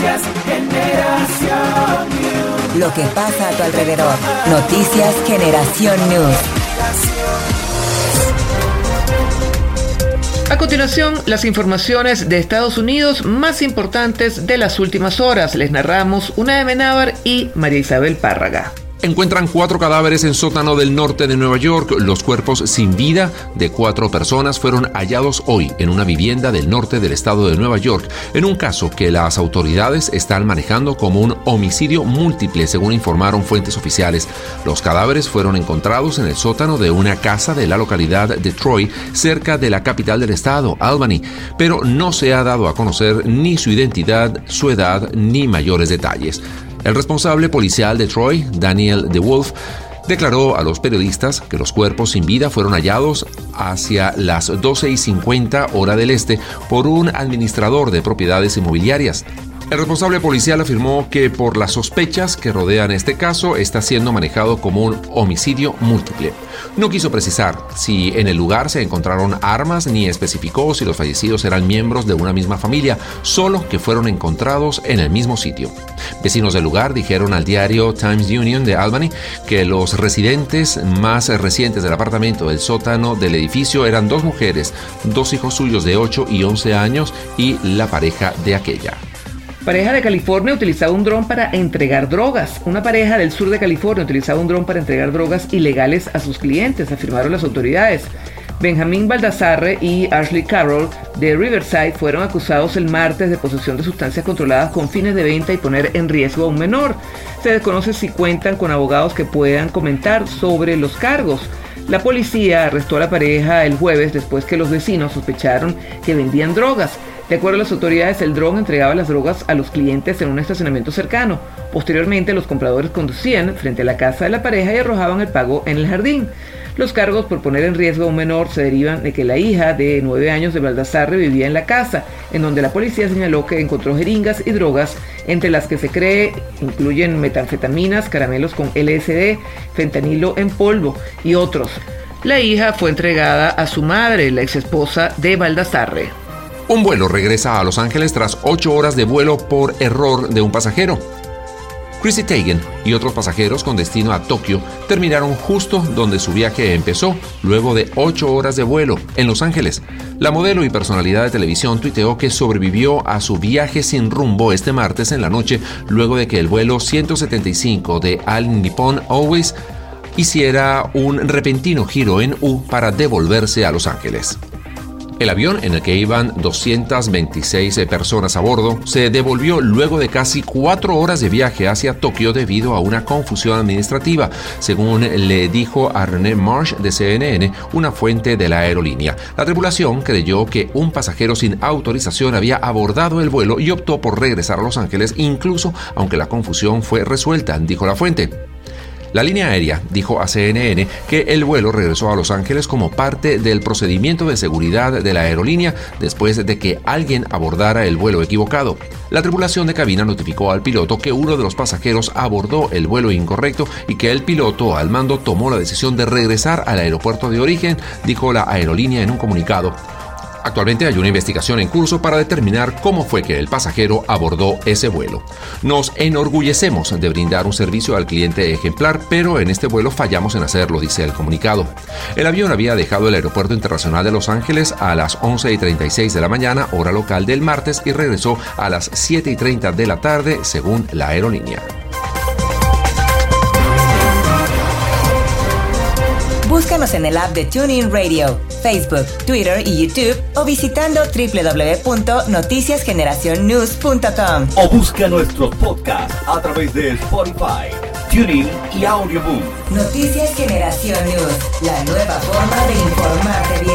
Noticias Generación News. Lo que pasa a tu alrededor. Noticias Generación News. A continuación, las informaciones de Estados Unidos más importantes de las últimas horas. Les narramos Una de Menábar y María Isabel Párraga. Encuentran 4 cadáveres en sótano del norte de Nueva York. Los cuerpos sin vida de 4 personas fueron hallados hoy en una vivienda del norte del estado de Nueva York, en un caso que las autoridades están manejando como un homicidio múltiple, según informaron fuentes oficiales. Los cadáveres fueron encontrados en el sótano de una casa de la localidad de Troy, cerca de la capital del estado, Albany, pero no se ha dado a conocer ni su identidad, su edad, ni mayores detalles. El responsable policial de Troy, Daniel DeWolf, declaró a los periodistas que los cuerpos sin vida fueron hallados hacia las 12:50 hora del este por un administrador de propiedades inmobiliarias. El responsable policial afirmó que por las sospechas que rodean este caso está siendo manejado como un homicidio múltiple. No quiso precisar si en el lugar se encontraron armas ni especificó si los fallecidos eran miembros de una misma familia, solo que fueron encontrados en el mismo sitio. Vecinos del lugar dijeron al diario Times Union de Albany que los residentes más recientes del apartamento del sótano del edificio eran 2 mujeres, 2 hijos suyos de 8 y 11 años y la pareja de aquella. Pareja de California utilizaba un dron para entregar drogas. Una pareja del sur de California utilizaba un dron para entregar drogas ilegales a sus clientes, afirmaron las autoridades. Benjamín Baldassarre y Ashley Carroll de Riverside fueron acusados el martes de posesión de sustancias controladas con fines de venta y poner en riesgo a un menor. Se desconoce si cuentan con abogados que puedan comentar sobre los cargos. La policía arrestó a la pareja el jueves después que los vecinos sospecharon que vendían drogas. De acuerdo a las autoridades, el dron entregaba las drogas a los clientes en un estacionamiento cercano. Posteriormente, los compradores conducían frente a la casa de la pareja y arrojaban el pago en el jardín. Los cargos por poner en riesgo a un menor se derivan de que la hija de 9 años de Baldassarre vivía en la casa, en donde la policía señaló que encontró jeringas y drogas, entre las que se cree incluyen metanfetaminas, caramelos con LSD, fentanilo en polvo y otros. La hija fue entregada a su madre, la exesposa de Baldassarre. Un vuelo regresa a Los Ángeles tras 8 horas de vuelo por error de un pasajero. Chrissy Teigen y otros pasajeros con destino a Tokio terminaron justo donde su viaje empezó, luego de 8 horas de vuelo en Los Ángeles. La modelo y personalidad de televisión tuiteó que sobrevivió a su viaje sin rumbo este martes en la noche, luego de que el vuelo 175 de All Nippon Airways hiciera un repentino giro en U para devolverse a Los Ángeles. El avión, en el que iban 226 personas a bordo, se devolvió luego de casi 4 horas de viaje hacia Tokio debido a una confusión administrativa, según le dijo a René Marsh de CNN, una fuente de la aerolínea. La tripulación creyó que un pasajero sin autorización había abordado el vuelo y optó por regresar a Los Ángeles, incluso aunque la confusión fue resuelta, dijo la fuente. La línea aérea dijo a CNN que el vuelo regresó a Los Ángeles como parte del procedimiento de seguridad de la aerolínea después de que alguien abordara el vuelo equivocado. La tripulación de cabina notificó al piloto que uno de los pasajeros abordó el vuelo incorrecto y que el piloto al mando tomó la decisión de regresar al aeropuerto de origen, dijo la aerolínea en un comunicado. Actualmente hay una investigación en curso para determinar cómo fue que el pasajero abordó ese vuelo. Nos enorgullecemos de brindar un servicio al cliente ejemplar, pero en este vuelo fallamos en hacerlo, dice el comunicado. El avión había dejado el Aeropuerto Internacional de Los Ángeles a las 11:36 de la mañana, hora local del martes, y regresó a las 7:30 de la tarde, según la aerolínea. Búscanos en el app de TuneIn Radio, Facebook, Twitter y YouTube o visitando www.noticiasgeneracionnews.com. O busca nuestros podcasts a través de Spotify, TuneIn y Audioboom. Noticias Generación News, la nueva forma de informarte bien.